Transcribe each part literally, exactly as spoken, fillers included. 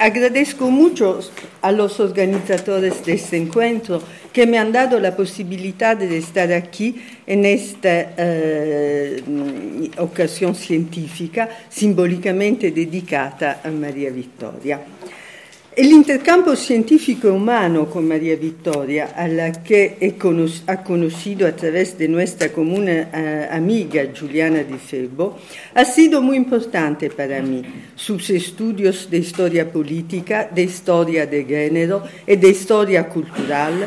agradezco mucho a los organizadores de este encuentro que me han dado la posibilidad de estar aquí en esta eh, ocasión científica simbólicamente dedicada a María Victoria. El intercambio científico humano con María Victoria, a la que he cono- ha conocido a través de nuestra común uh, amiga Giuliana Di Febbo, ha sido muy importante para mí. Sus estudios de historia política, de historia de género y de historia cultural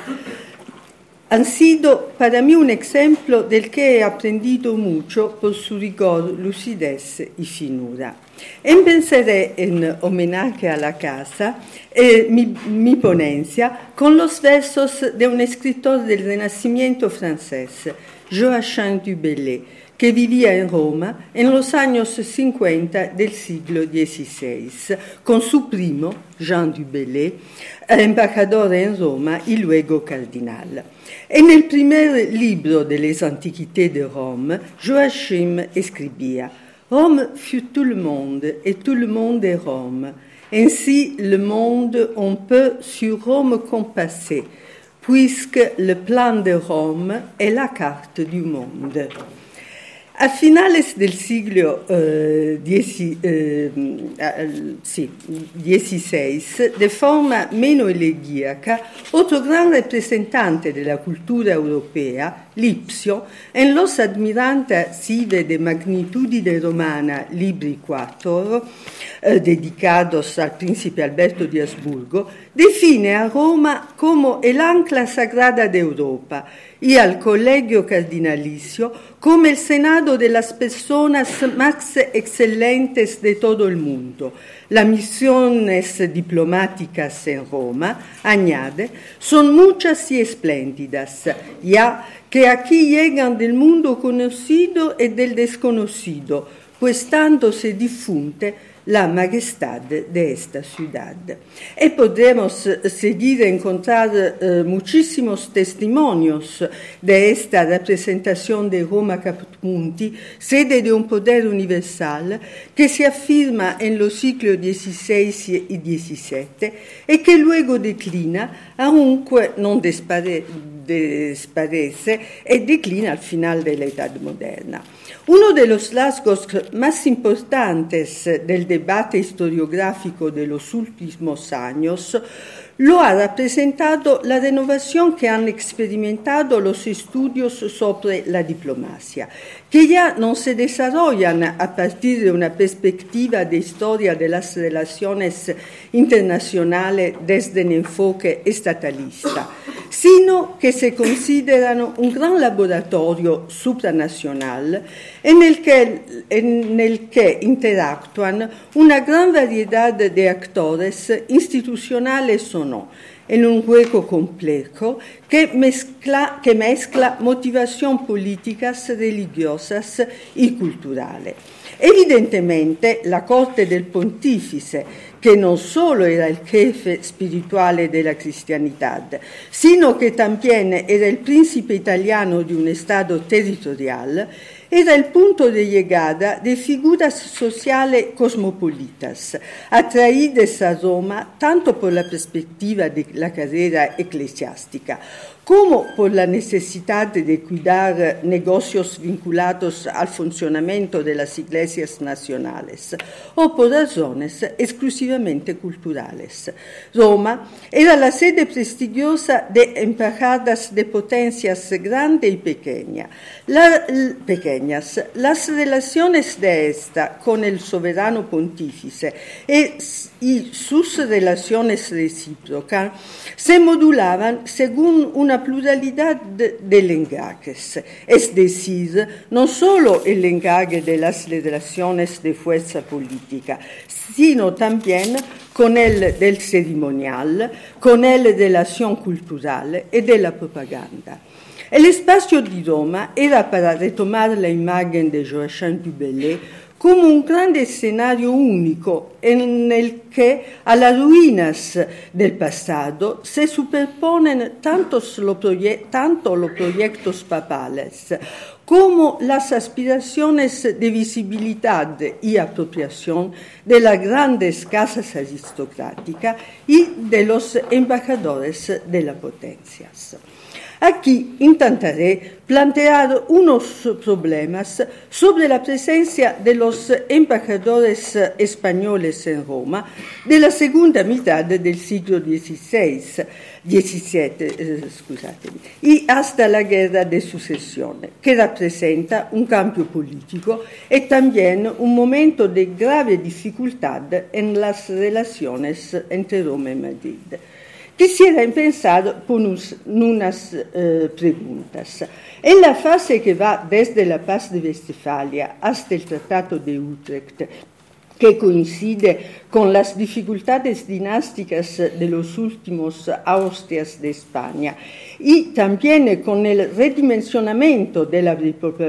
han sido para mí un ejemplo del que he aprendido mucho por su rigor, lucidez y finura. Empezaré en homenaje a la casa eh, mi, mi ponencia con los versos de un escritor del Renacimiento francés, Joachim du Bellay, que vivía en Roma en los años cincuenta del siglo dieciséis, con su primo, Jean du Bellay, embajador en Roma y luego cardinal. En el primer libro de Les Antiquités de Rome, Joachim escribía: Rome fut tout le monde, et tout le monde est Rome. Ainsi, le monde, on peut sur Rome compasser, puisque le plan de Rome est la carte du monde. A finales del siglo eh, dieci, eh, sì, dieciséis, de forma meno elegíaca, otro gran representante de la cultura europea, Lipsio, en los Admiranta sive de magnitudine romana, libri quattro, eh, dedicados al príncipe Alberto di Asburgo, define a Roma como el ancla sagrada de Europa y al Colegio Cardinalicio como el Senado de las personas más excelentes de todo el mundo. Las misiones diplomáticas en Roma, añade, son muchas y espléndidas, ya que aquí llegan del mundo conocido y del desconocido, pues tanto se difunde la majestad de esta ciudad. Y podremos seguir a encontrar eh, muchísimos testimonios de esta representación de Roma Caput Mundi, sede de un poder universal que se afirma en los siglos dieciséis y diecisiete y que luego declina, aunque no dispare, desparece, y declina al final de la Edad Moderna. Uno de los rasgos más importantes del debate historiográfico de los últimos años lo ha representado la renovación que han experimentado los estudios sobre la diplomacia, que ya no se desarrollan a partir de una perspectiva de historia de las relaciones internacionales desde un enfoque estatalista, sino que se consideran un gran laboratorio supranacional en el que, en el que interactúan una gran variedad de actores institucionales o no, en un juego complejo que mezcla, que mezcla motivación políticas, religiosas y culturales. Evidentemente, la corte del pontífice, que no solo era el jefe espiritual de la cristianidad, sino que también era el príncipe italiano de un estado territorial, era el punto de llegada de figuras sociales cosmopolitas, atraídas a Roma tanto por la perspectiva de la carrera eclesiástica, como por la necesidad de cuidar negocios vinculados al funcionamiento de las iglesias nacionales, o por razones exclusivamente culturales. Roma era la sede prestigiosa de embajadas de potencias grandes y pequeña, la, pequeñas. Las relaciones de esta con el soberano pontífice y, y sus relaciones recíprocas se modulaban según una pluralidad de, de lenguajes, es decir, no solo el lenguaje de las relaciones de fuerza política, sino también con el del ceremonial, con el de la acción cultural y de la propaganda. El espacio de Roma era, para retomar la imagen de Joachim du Bellay, como un grande escenario único en el que a las ruinas del pasado se superponen tantos lo proye- tanto los proyectos papales como las aspiraciones de visibilidad y apropiación de las grandes casas aristocráticas y de los embajadores de las potencias. Aquí intentaré plantear unos problemas sobre la presencia de los embajadores españoles en Roma de la segunda mitad del siglo dieciséis, diecisiete eh, scusatemi, y hasta la guerra de sucesión, que representa un cambio político y también un momento de grave dificultad en las relaciones entre Roma y Madrid. Quisiera empezar por unas eh, preguntas. En la fase que va desde la Paz de Westfalia hasta el Tratado de Utrecht, que coincide con las dificultades dinásticas de los últimos Austrias de España y también con el redimensionamiento de la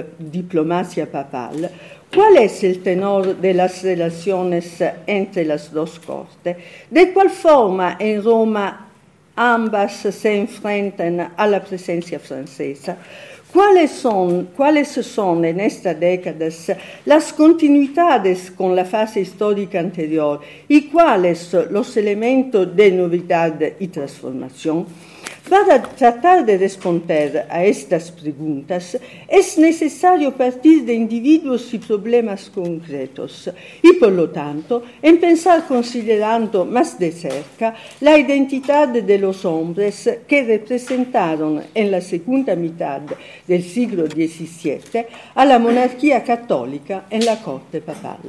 diplomacia papal, ¿cuál es el tenor de las relaciones entre las dos cortes? ¿De cuál forma en Roma ambas se enfrentan a la presencia francesa? ¿Cuáles son, ¿Cuáles son en estas décadas las continuidades con la fase histórica anterior y cuáles los elementos de novedad y transformación? Para tratar de responder a estas preguntas es necesario partir de individuos y problemas concretos y, por lo tanto, empezar considerando más de cerca la identidad de los hombres que representaron en la segunda mitad del siglo diecisiete a la monarquía católica en la corte papal.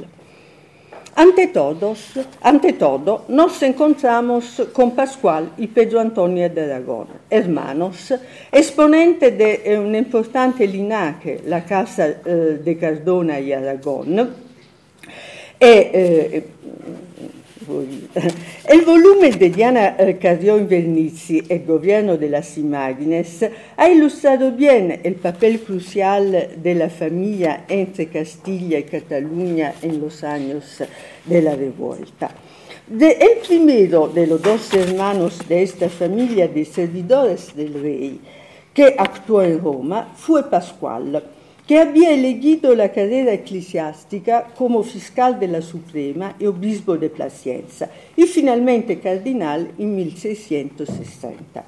Ante, todos, ante todo, nos encontramos con Pascual y Pedro Antonio de Aragón, hermanos, exponentes de un importante linaje, la Casa eh, de Cardona y Aragón. E, eh, el volumen de Diana Carrión Vernizzi, El gobierno de las imágenes, ha ilustrado bien el papel crucial de la familia entre Castilla y Cataluña en los años de la revuelta. De, el primero de los dos hermanos de esta familia de servidores del rey que actuó en Roma fue Pascual, que había elegido la carrera eclesiástica como fiscal de la Suprema y obispo de Plasencia y finalmente cardinal en mil seiscientos sesenta.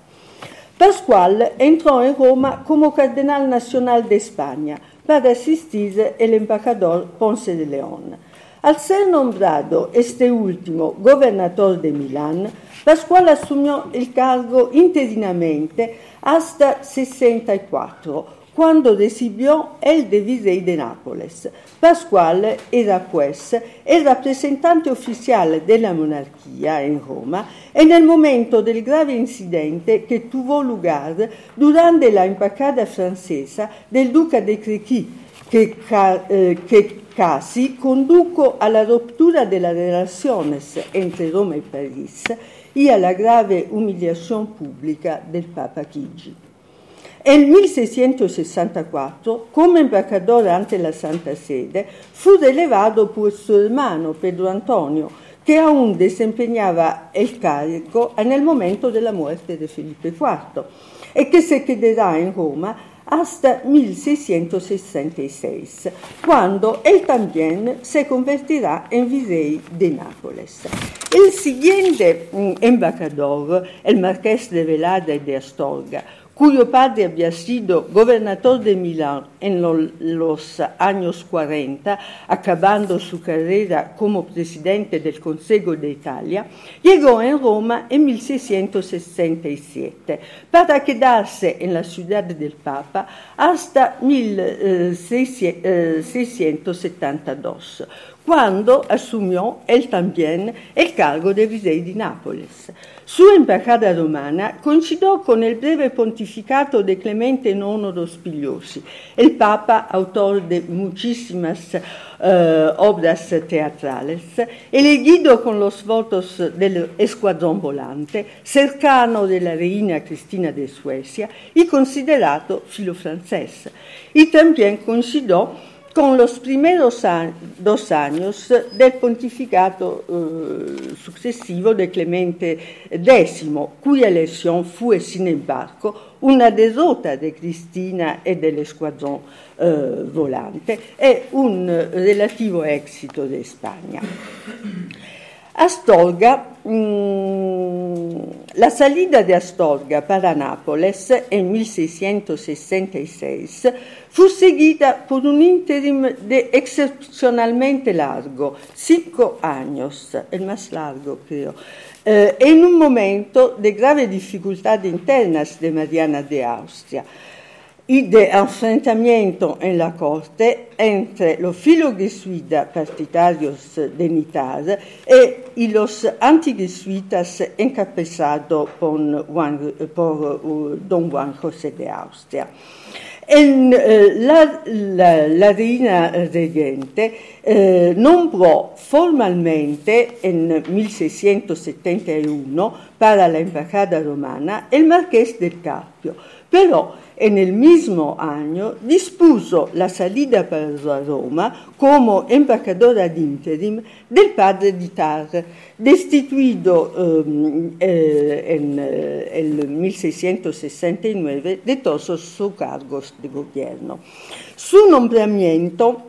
Pascual entró en Roma como cardenal nacional de España para asistir el embajador Ponce de León. Al ser nombrado este último gobernador de Milán, Pascual asumió el cargo interinamente hasta sesenta y cuatro, cuando recibió el de virrey de Nápoles. Pascual era pues el representante oficial de la monarquía en Roma en el momento del grave incidente que tuvo lugar durante la embajada francesa del duque de Crequi, que, eh, que casi condujo a la ruptura de las relaciones entre Roma y París y a la grave humillación pública del Papa Chigi. En mil seiscientos sessantaquattro, como embajador ante la Santa Sede, fu relevado por su hermano Pedro Antonio, que aún desempeñaba el cargo en el momento de la muerte de Felipe cuarto, y que se quedará en Roma hasta mil seiscientos sesenta y seis, cuando él también se convertirá en virrey de Nápoles. El siguiente embajador, el marqués de Velada y de Astorga, cuyo padre había sido gobernador de Milán en lo, los años cuarenta, acabando su carrera como presidente del Consejo de Italia, llegó en Roma en mil seiscientos sesenta y siete para quedarse en la ciudad del Papa hasta mil seiscientos setenta y dos, cuando asumió él también el cargo de virrey de Nápoles. Su embajada romana coincidió con el breve pontificato de Clemente nono Rospigliosi, el Papa, autor de muchísimas uh, obras teatrales, elegido con los votos del Escuadrón Volante, cercano de la reina Cristina de Suecia y considerado filo francés. Y también coincidió con los primeros dos años del pontificato eh, successivo de Clemente X, cuya elección fue, sin embargo, una derrota de Cristina e dell'Esquadrón eh, Volante e un relativo éxito de España. Astorga, mmm, la salida de Astorga para Nápoles en mil seiscientos sesenta y seis fu seguida por un interim de excepcionalmente largo, cinco años, el más largo creo, eh, en un momento de grave dificultad internas de Mariana de Austria y de enfrentamiento en la corte entre los filojesuitas partidarios de Nitar y los antijesuitas encabezados por, Juan, por uh, don Juan José de Austria. En, eh, la, la, la reina regente eh, nombró formalmente en mil seiscientos setenta y uno para la embajada romana el marqués del Carpio, pero en el mismo año dispuso la salida para Roma como embajador ad interim del padre di Tar, destituido eh, eh, en eh, el mil seiscientos sesenta y nueve de todos sus cargos de gobierno. Su nombramiento,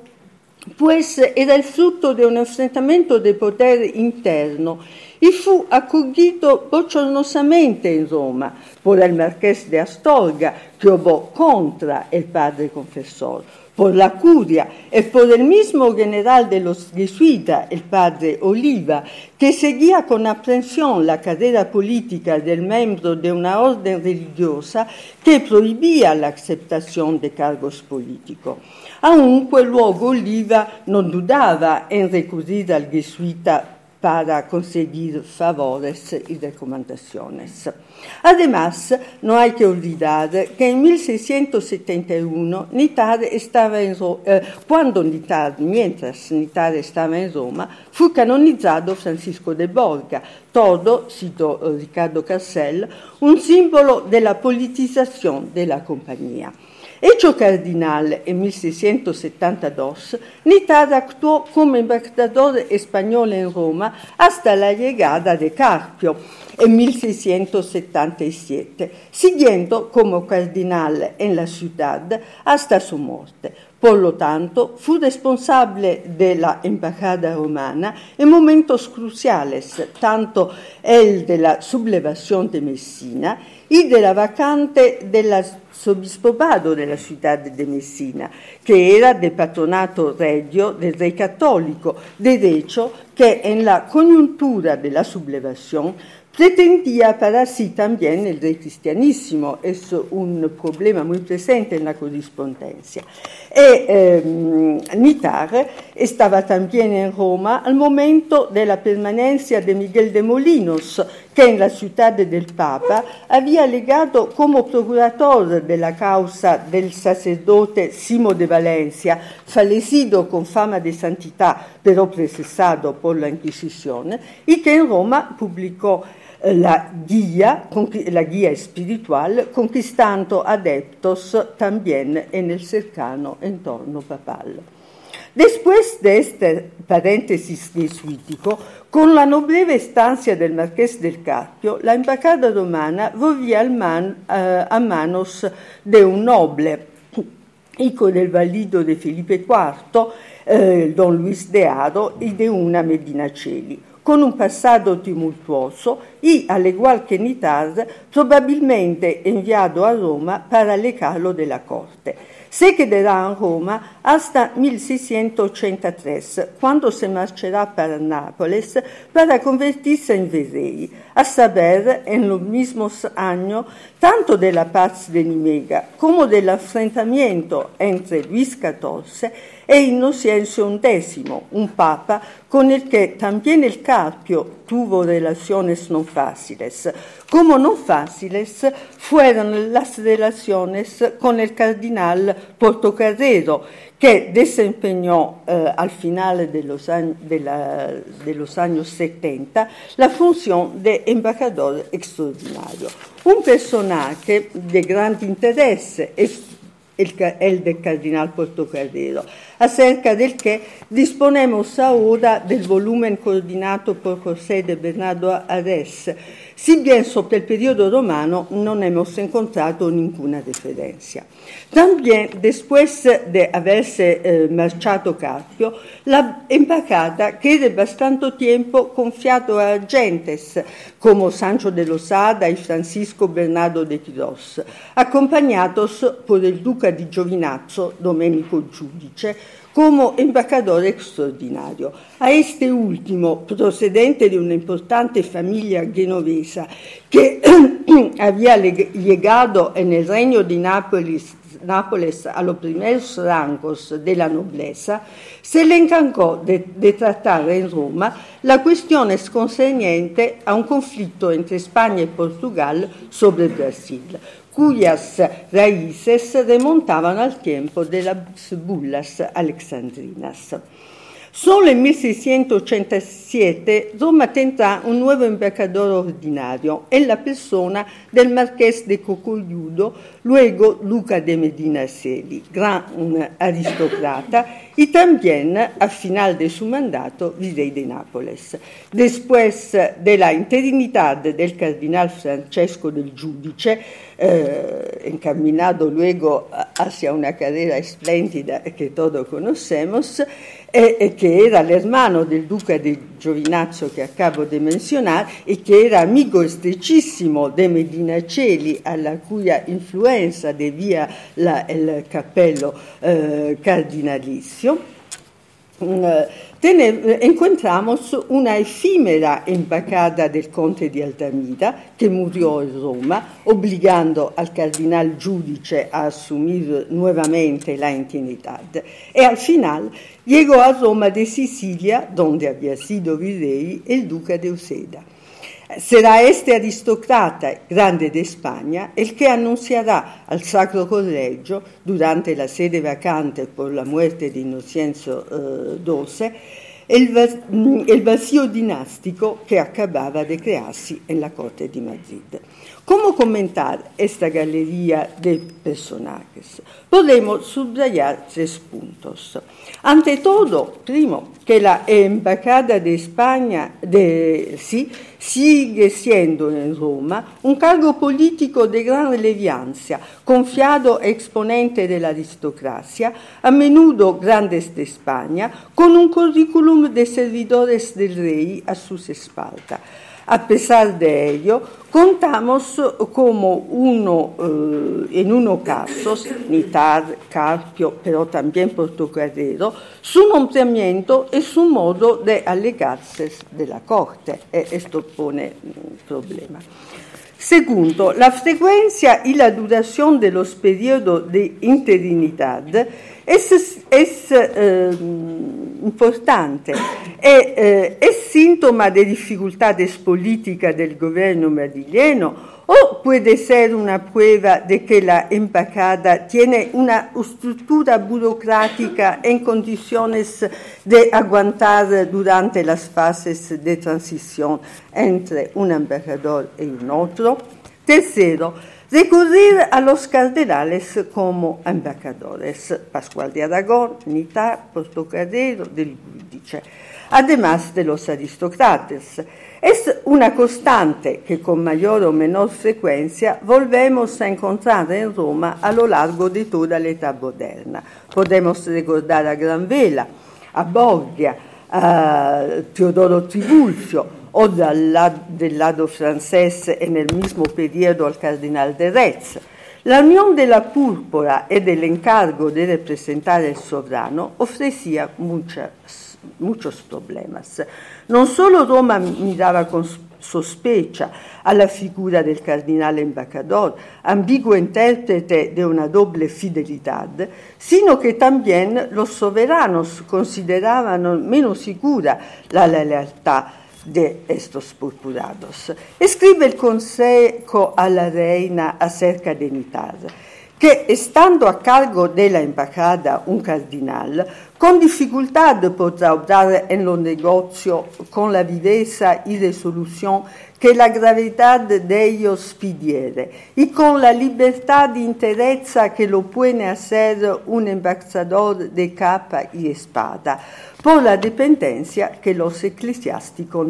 pues, era el fruto de un enfrentamiento de poder interno y fu acogido bochornosamente en Roma por el marqués de Astorga, que obó contra el padre confesor, por la curia y por el mismo general de los jesuitas, el padre Oliva, que seguía con aprensión la carrera política del miembro de una orden religiosa que prohibía la aceptación de cargos políticos. Aunque luego Oliva no dudaba en recurrir al jesuita para conseguir favores y recomendaciones. Además, no hay que olvidar que en mil seiscientos setenta y uno, Nitar estaba en Roma, eh, cuando Nitar, mientras Nitar estaba en Roma, fu canonizado Francisco de Borja, todo, cito Ricardo Carcel, un símbolo de la politización de la compañía. Hecho cardinal en mil seiscientos setenta y dos, Nitar actuó como embajador español en Roma hasta la llegada de Carpio en mil seiscientos setenta y siete, siguiendo como cardinal en la ciudad hasta su muerte. Por lo tanto, fu responsable de la embajada romana en momentos cruciales, tanto el de la sublevación de Messina y de la vacante del arzobispado de la ciudad de Messina, que era del patronato regio del rey católico, de hecho que en la coyuntura de la sublevación pretendía para sí también el rey cristianísimo, es un problema muy presente en la correspondencia. Y eh, Nitar estaba también en Roma al momento de la permanencia de Miguel de Molinos, que en la ciudad del Papa había legado como procurador de la causa del sacerdote Simo de Valencia, fallecido con fama de santidad, pero procesado por la Inquisición, y que en Roma publicó la guía, la guía espiritual, conquistando adeptos también en el cercano entorno papal. Después de este paréntesis jesuítico, con la noble estancia del marqués del Carpio, la embajada romana volvía man, uh, a manos de un noble, hijo del valido de Felipe cuarto, eh, don Luis de Haro, y de una Medinaceli, con un pasado tumultuoso y, al igual que Nitar, probabilmente enviado a Roma para alejarlo de la corte. Se quedará en Roma hasta mil seiscientos ochenta y tres, cuando se marchará para Nápoles para convertirse en virrey, a saber, en los mismos años, tanto de la paz de Nimega como del enfrentamiento entre Luis catorce e Inocencio undécimo, un papa con el que también el Carpio tuvo relaciones no fáciles. Como no fáciles fueron las relaciones con el cardenal Portocarrero, que desempeñó eh, al final de los, años, de, la, de los años setenta la función de embajador extraordinario. Un personaje de gran interés es el, el del cardenal Portocarrero, acerca del que disponemos ahora del volumen coordinado por José de Bernardo Ares, si bien sobre el periodo romano no hemos encontrado ninguna referencia. También, después de haberse eh, marchado Carpio, la embajada queda bastante tiempo confiado a agentes como Sancho de Losada y Francisco Bernardo de Quirós, acompañados por el duca di Giovinazzo, Domenico Giudice, como embajador extraordinario. A este último, procedente de una importante familia genovesa que había llegado en el reino de Nápoles, Nápoles a los primeros rangos de la nobleza, se le encargó de, de tratar en Roma la cuestión concerniente a un conflicto entre España y Portugal sobre Brasil, cuyas raíces remontaban al tiempo de las bullas alexandrinas. Solo en mil seiscientos ochenta y siete Roma tendrá un nuevo embajador ordinario en la persona del marqués de Cocolludo, luego duca de Medinaceli, gran aristócrata y también, al final de su mandato, virrey de Nápoles. Después de la interinidad del cardenal Francesco del Giudice, eh, encaminado luego hacia una carrera espléndida que todos conocemos, eh, que era el hermano del duca de Giovinazzo que acabo de mencionar y que era amigo estrechísimo de Medinaceli, a la cuya influencia debía la, el capello eh, cardinalicio. Tene, encontramos una efímera embajada del conde de Altamira que murió en Roma, obligando al cardenal Giudice a asumir nuevamente la entidad. Y al final llegó a Roma de Sicilia, donde había sido virrey, el duca de Uceda. Será este aristócrata grande de España el que anunciará al Sacro Collegio, durante la sede vacante por la muerte de Inocencio eh, doce, el, el vacío dinástico que acababa de crearse en la corte de Madrid. ¿Cómo comentar esta galería de personajes? Podemos subrayar tres puntos. Ante todo, primo, que la embajada de España de, sí, sigue siendo en Roma un cargo político de gran relevancia, confiado a exponente de la aristocracia, a menudo grandes de España, con un currículum de servidores del rey a sus espaldas. A pesar de ello, contamos como uno, eh, en unos casos, Nitar, Carpio, pero también Portocarrero, su nombramiento y su modo de alegarse de la corte. E esto pone un problema. Segundo, la frecuencia y la duración de los periodos de interinidad es, es eh, importante. E, eh, ¿Es síntoma de dificultades políticas del gobierno madrileño o puede ser una prueba de que la embajada tiene una estructura burocrática en condiciones de aguantar durante las fases de transición entre un embajador y un otro? Tercero, recurrir a los cardenales como embajadores, Pascual de Aragón, Nitar, Portocarrero, del Giudice, además de los aristócratas. Es una constante que con mayor o menor frecuencia volvemos a encontrar en Roma a lo largo de toda la età moderna. Podemos recordar a Granvela, a Borgia, a Teodoro Tribulzio, o del lado, del lado francés en el mismo periodo al cardenal de Retz. La unión de la púrpura y del encargo de representar el soberano ofrecía muchas muchos problemas. Non solo Roma miraba con sospecha a la figura del cardinal embajador, ambiguo intérprete de una doble fidelidad, sino que también los soberanos consideraban menos segura la lealtad de estos purpurados. Escribe el Consejo a la reina acerca de Nitar, que estando a cargo de la embajada un cardinal, con dificultad podrá obrar en lo negocio con la viveza y resolución que la gravedad de ellos pidiere, y con la libertad y entereza que lo puede hacer un embajador de capa y espada, por la dependencia que los eclesiásticos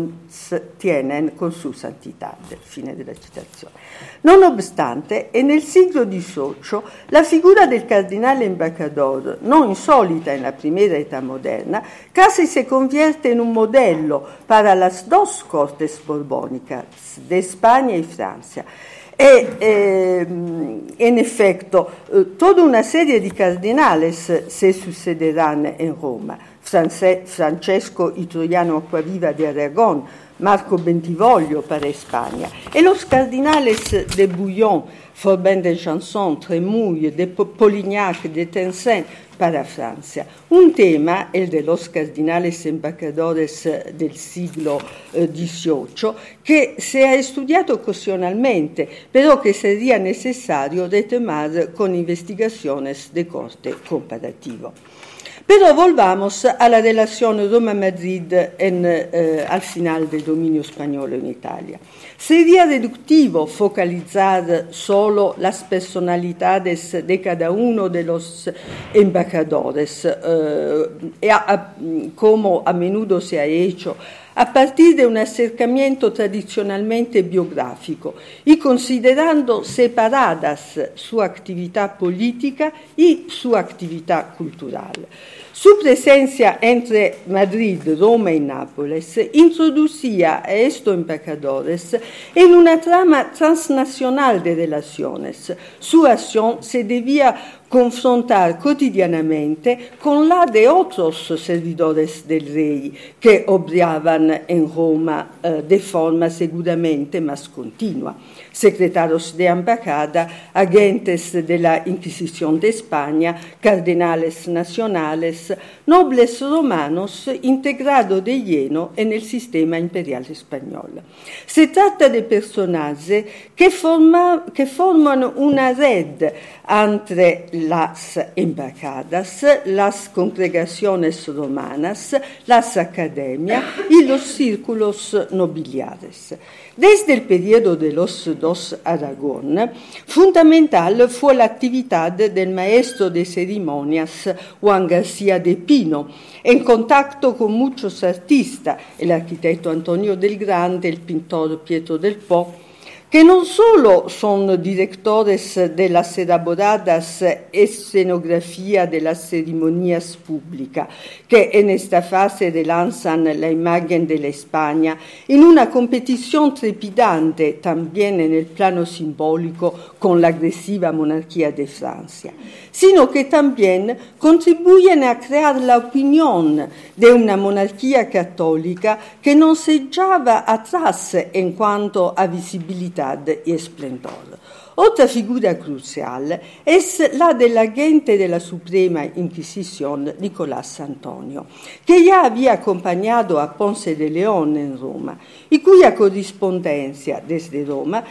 tienen con su santidad. Fine della citazione. Non obstante, en el siglo dieciocho, la figura del cardinal embajador, no insolita en la primera età moderna, casi se convierte en un modello para las dos cortes borbónicas de España y Francia. E eh, en efecto, eh, toda una serie di cardinales se sucederán en Roma. France, Francesco y Troiano Acquaviva de Aragón, Marco Bentivoglio para España, y los cardinales de Bouillon, Forbin de Janson, Tremouille, de Polignac, de Tencin para Francia. Un tema, el de los cardinales embajadores del siglo dieciocho, que se ha estudiado ocasionalmente, pero que sería necesario retomar con investigaciones de corte comparativo. Pero volvamos a la relación Roma-Madrid en, eh, al final del dominio español en Italia. Sería reductivo focalizar solo las personalidades de cada uno de los embajadores, eh, a, a, como a menudo se ha hecho, a partir de un acercamiento tradicionalmente biográfico y considerando separadas su actividad política y su actividad cultural. Su presencia entre Madrid, Roma y Nápoles introducía a estos embajadores en una trama transnacional de relaciones. Su acción se debía confrontar cotidianamente con la de otros servidores del rey que obraban en Roma eh, de forma seguramente más continua. Secretarios de embajada, agentes de la Inquisición de España, cardenales nacionales, nobles romanos integrados de lleno en el sistema imperial español. Se trata de personajes que, forma, que forman una red entre las embajadas, las congregaciones romanas, las academias y los círculos nobiliares. Desde el periodo de los dos Aragón, fundamental fue la actividad del maestro de ceremonias Juan García de Pino, en contacto con muchos artistas, el arquitecto Antonio del Grande, el pintor Pietro del Po, que no solo son directores de las elaboradas escenografías de las ceremonias públicas, que en esta fase relanzan la imagen de la España en una competición trepidante también en el plano simbólico con la agresiva monarquía de Francia, sino que también contribuyen a crear la opinión de una monarquía católica que no se echaba atrás en cuanto a visibilidad y esplendor. Otra figura crucial es la del agente de la Suprema Inquisición, Nicolás Antonio, que ya había acompañado a Ponce de León en Roma y cuya correspondencia desde Roma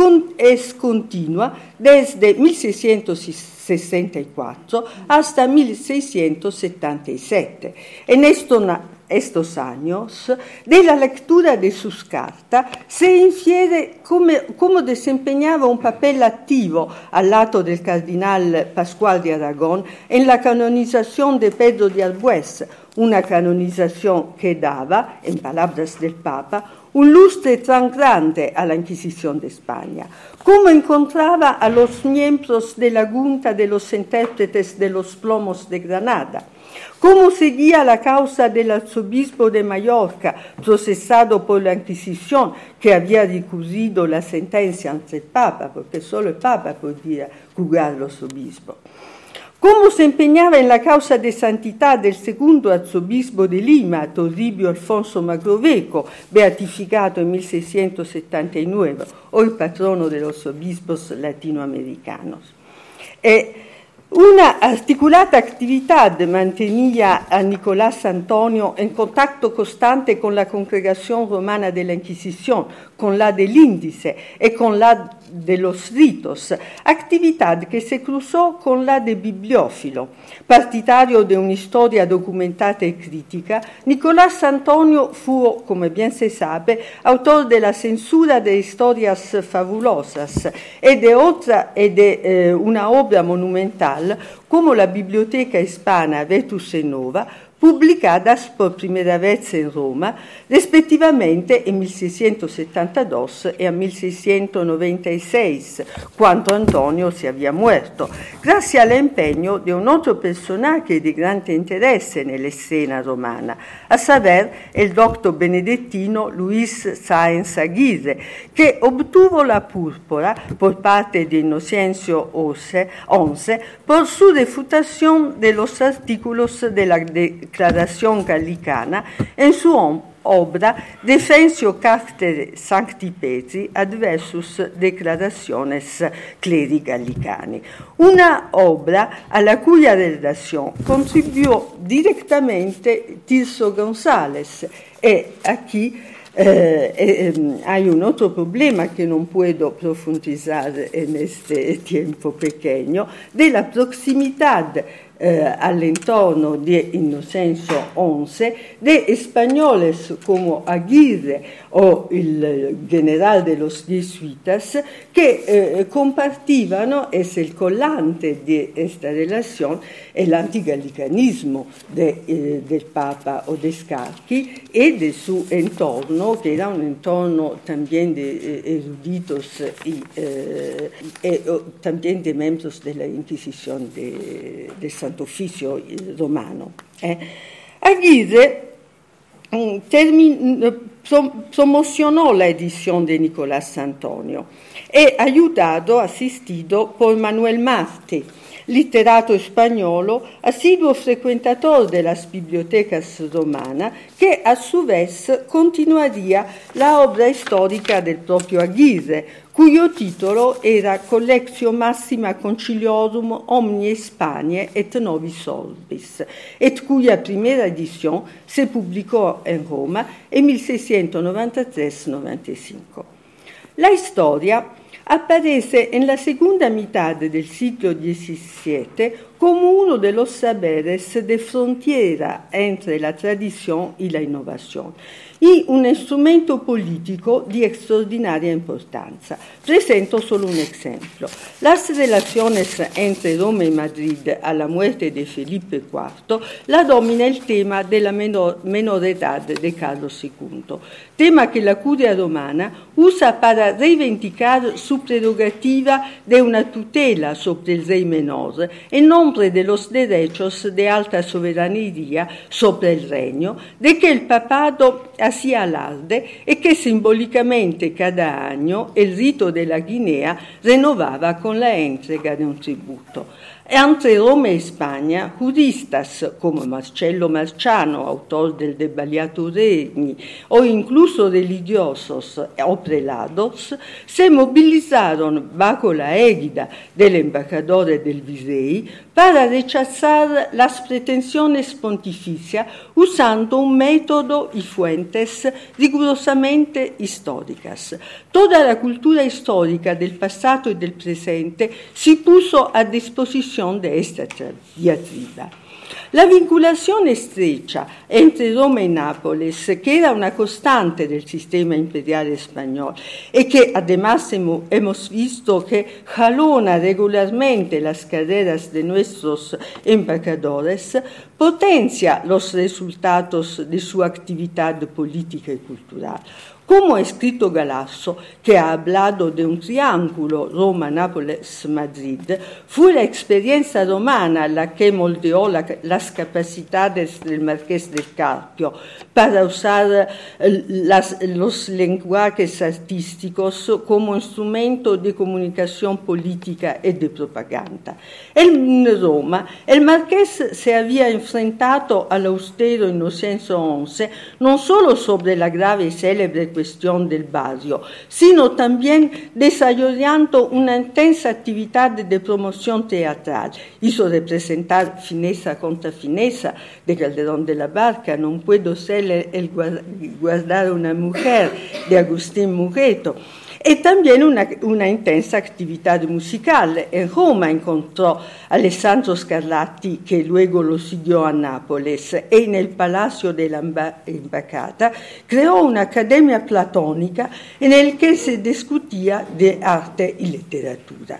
es continua desde mil seiscientos sesenta y cuatro hasta mil seiscientos setenta y siete. En esto estos años, de la lectura de sus cartas, se infiere cómo desempeñaba un papel activo al lado del cardenal Pascual de Aragón en la canonización de Pedro de Albués, una canonización que daba, en palabras del Papa, un lustre tan grande a la Inquisición de España, como encontraba a los miembros de la Junta de los Intérpretes de los Plomos de Granada, cómo seguía la causa del arzobispo de Mallorca, procesado por la Inquisición, que había recurrido la sentencia ante el Papa, porque solo el Papa podía juzgar los obispos. Cómo se empeñaba en la causa de santidad del segundo arzobispo de Lima, Toribio Alfonso Magroveco, beatificado en mil seiscientos setenta y nueve, hoy patrono de los obispos latinoamericanos. Eh, Una articulata actividad mantenía a Nicolás Antonio en contacto constante con la congregación romana de la Inquisición, con la del Índice y con la de los ritos, actividad que se cruzó con la de bibliófilo. Partidario de una historia documentada y crítica, Nicolás Antonio fu, come bien se sabe, autor de la censura de historias fabulosas e de otra e de eh, una obra monumental como la Biblioteca Hispana Vetus e Nova, publicadas por primera vez en Roma, respectivamente en mil seiscientos setenta y dos y en mil seiscientos noventa y seis, cuando Antonio se había muerto, gracias al empeño de un otro personaje de grande interés en la escena romana, a saber, el doctor benedettino Luis Sáenz Aguirre, que obtuvo la púrpura por parte de Inocencio once por su refutación de los artículos de la Declaración Gallicana en su obra Defensio Cartere Sancti Petri adversus Declaraciones Cleri Gallicani, una obra a la cuya redacción contribuyó directamente Tirso González. Y aquí eh, eh, hay un otro problema que no puedo profundizar en este tiempo pequeño, de la proximidad Eh, al entorno de Inocencio once, de españoles como Aguirre o el general de los jesuitas que eh, compartivano, es el colante de esta relación, el antigallicanismo de, eh, del Papa Odescalchi y de su entorno, que era un entorno también de eh, eruditos y eh, eh, también de miembros de la Inquisición de, de Santo Oficio romano. Eh. Aguirre termin, prom, promocionó la edición de Nicolás Antonio e ayudado, asistido por Manuel Marte, literato españolo, asiduo frecuentador de las bibliotecas romanas, que a su vez continuaría la obra histórica del propio Aguirre, cuyo titolo era Collectio Massima Conciliorum Omni Hispaniae et Novis Orbis, et cuya primera edición se publicó en Roma en mil seiscientos noventa y tres noventa y cinco. La historia aparece en la segunda mitad del siglo diecisiete como uno de los saberes de frontera entre la tradición y la innovación, y un instrumento político di extraordinaria importanza. Presento solo un ejemplo. Las relaciones entre Roma y Madrid a la muerte de Felipe cuarto la domina el tema de la menor, menor edad de Carlos segundo, tema que la curia romana usa para reivindicar su prerrogativa de una tutela sobre el rey menor en nombre de los derechos de alta soberanía sobre el reino, de que el papado hacía alarde y que simbólicamente cada año el rito de la Guinea renovaba con la entrega de un tributo. Entre Roma y España, juristas como Marcello Marciano, autor del De Baliato Regni, o incluso religiosos o prelados, se movilizaron bajo la égida del embajador del virrey para rechazar las pretensiones pontificias usando un método y fuentes rigurosamente históricas. Toda la cultura histórica del pasado y del presente se puso a disposición de esta diatriba. La vinculación estrecha entre Roma y Nápoles, que era una constante del sistema imperial español y que además hemos visto que jalona regularmente las carreras de nuestros embajadores, potencia los resultados de su actividad política y cultural. Como ha escrito Galasso, que ha hablado de un triángulo Roma-Nápoles-Madrid, fue la experiencia romana la que moldeó la, las capacidades del Marqués del Carpio para usar las, los lenguajes artísticos como instrumento de comunicación política y de propaganda. En Roma, el Marqués se había enfrentado al austero Inocencio once no solo sobre la grave y célebre cuestión del barrio, sino también desarrollando una intensa actividad de promoción teatral. Hizo representar Fineza contra Fineza de Calderón de la Barca, Non puedo ser el guardar una mujer de Agustín Mugeto. y también una, una intensa actividad musical. En Roma encontró a Alessandro Scarlatti, que luego lo siguió a Nápoles, y en el Palacio de la Embajada creó una academia platónica en el que se discutía de arte y literatura.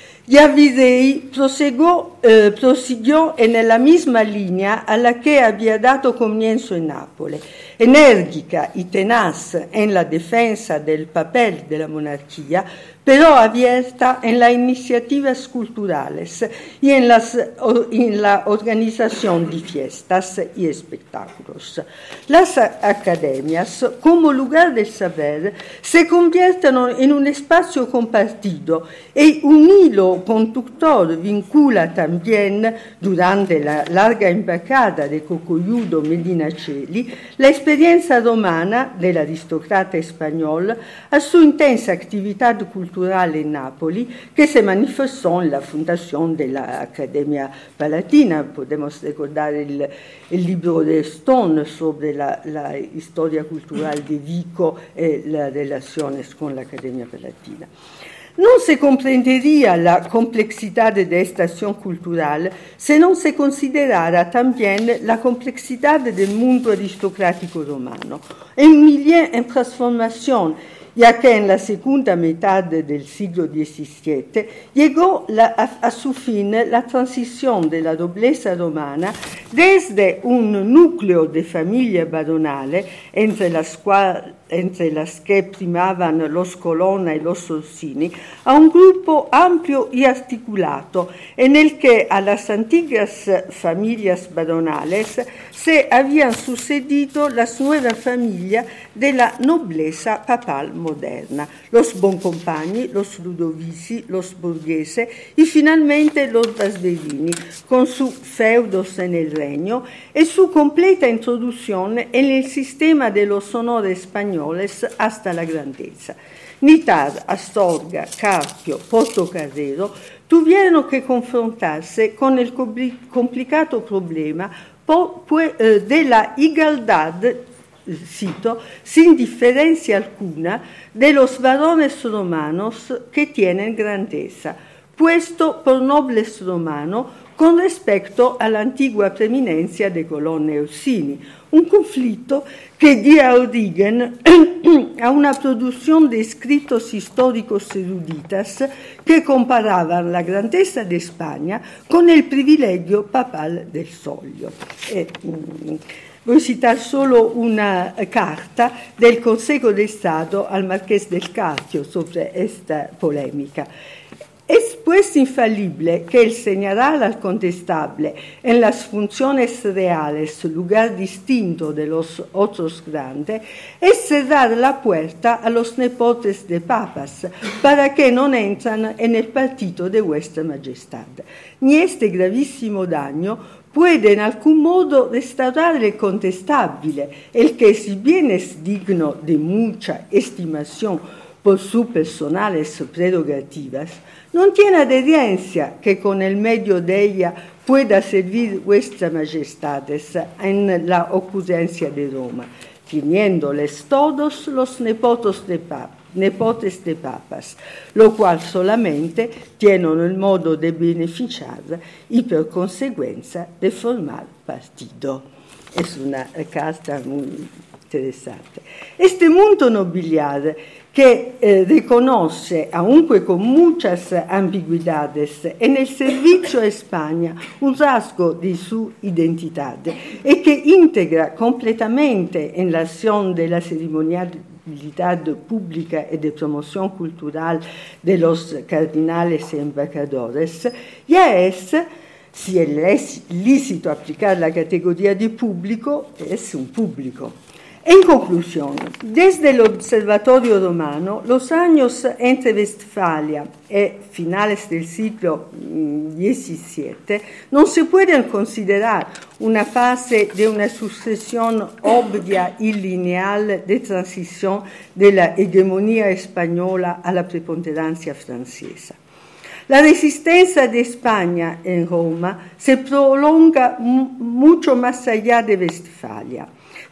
Yavidei prosiguió, eh, prosiguió en la misma línea a la que había dado comienzo en Nápoles, enérgica y tenaz en la defensa del papel de la monarquía, pero abierta en las iniciativas culturales y en, las, en la organización de fiestas y espectáculos. Las academias, como lugar del saber, se convierten en un espacio compartido y un hilo conductor vincula también, durante la larga embajada de Cocoiudo Medinaceli, la experiencia romana del aristócrata español a su intensa actividad cultural en Nápoles, que se manifestó en la fundación de la Academia Palatina. Podemos recordar el, el libro de Stone sobre la, la historia cultural de Vico y las relaciones con la Academia Palatina. No se comprendería la complejidad de esta acción cultural si no se considerara también la complejidad del mundo aristocrático romano, un milieu en transformación, ya que en la segunda mitad del siglo diecisiete llegó la, a, a su fin la transición de la nobleza romana desde un núcleo de familias baronales, entre las, cual, entre las que primaban los Colonna y los Orsini, a un grupo amplio y articulado, en el que a las antiguas familias baronales se habían sucedido las nuevas familias de la nobleza papal moderna, los Boncompagni, los Ludovici, los Borghese y finalmente los Barberini, con sus feudos en el Regno y su completa introducción en el sistema de los honores españoles hasta la grandeza. Nitard, Astorga, Carpio, Portocarrero tuvieron que confrontarse con el complicado problema de la igualdad, cito, sin diferencia alguna, de los varones romanos que tienen grandeza, puesto por nobles romanos con respecto a la antigua preeminencia de Colonna y Orsini, un conflicto que dio origen a una producción de escritos históricos eruditas que comparaban la grandeza de España con el privilegio papal del solio. Eh, Voy a citar solo una carta del Consejo de Estado al Marqués del Carpio sobre esta polémica. Es pues infalible que el señalar al condestable en las funciones reales lugar distinto de los otros grandes es cerrar la puerta a los nepotes de papas para que no entran en el partido de vuestra majestad. Ni este gravísimo daño puede en algún modo restaurar el condestable, el que si bien es digno de mucha estimación por sus personales prerrogativas, no tiene adherencia que con el medio de ella pueda servir vuestras majestades en la ocurrencia de Roma, teniéndoles todos los nepotes de, pap nepotes de papas, lo cual solamente tienen el modo de beneficiar y por consecuencia de formar partido. Es una carta muy interesante. Este mundo nobiliar que eh, reconoce, aunque con muchas ambigüedades, en el servicio a España un rasgo de su identidad y que integra completamente en la acción de la ceremonialidad pública y de promoción cultural de los cardinales y embajadores, ya es, si es lícito aplicar la categoría de público, es un público. En conclusión, desde el Observatorio Romano, los años entre Westfalia y finales del siglo diecisiete no se pueden considerar una fase de una sucesión obvia y lineal de transición de la hegemonía española a la preponderancia francesa. La resistencia de España en Roma se prolonga mucho más allá de Westfalia.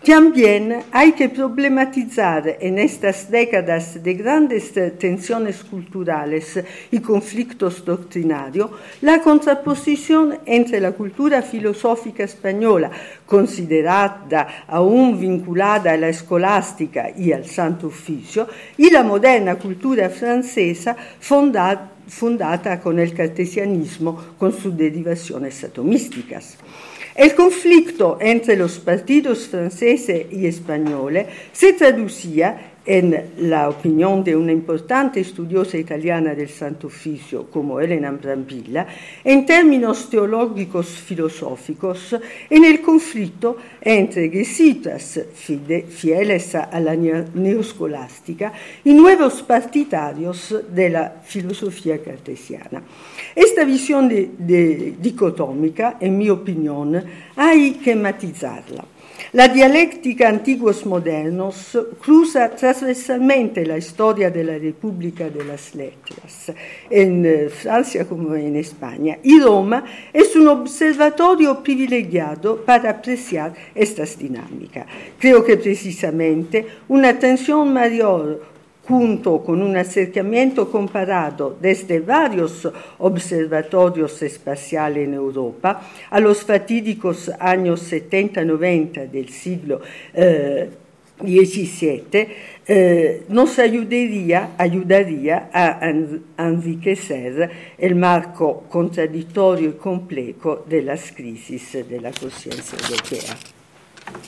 También hay que problematizar en estas décadas de grandes tensiones culturales y conflictos doctrinarios la contraposición entre la cultura filosófica española, considerada aún vinculada a la escolástica y al Santo Oficio, y la moderna cultura francesa fondada, fundata con el cartesianismo, con sus derivaciones atomísticas. El conflicto entre los partidos franceses y españoles se traducía, en la opinión de una importante estudiosa italiana del Santo Oficio como Elena Brambilla, en términos teológicos filosóficos, en el conflicto entre jesuitas fieles a la neoscolástica y nuevos partidarios de la filosofía cartesiana. Esta visión de, de, dicotómica, en mi opinión, hay que matizarla. La dialéctica antiguos-modernos cruza transversalmente la historia de la República de las Letras, en Francia como en España, y Roma es un observatorio privilegiado para apreciar estas dinámicas. Creo que precisamente una atención mayor junto con un acercamiento comparado desde varios observatorios espaciales en Europa a los fatídicos años setenta noventa del siglo eh, diecisiete, eh, nos ayudaría, ayudaría a enriquecer el marco contradictorio y complejo de las crisis de la conciencia europea.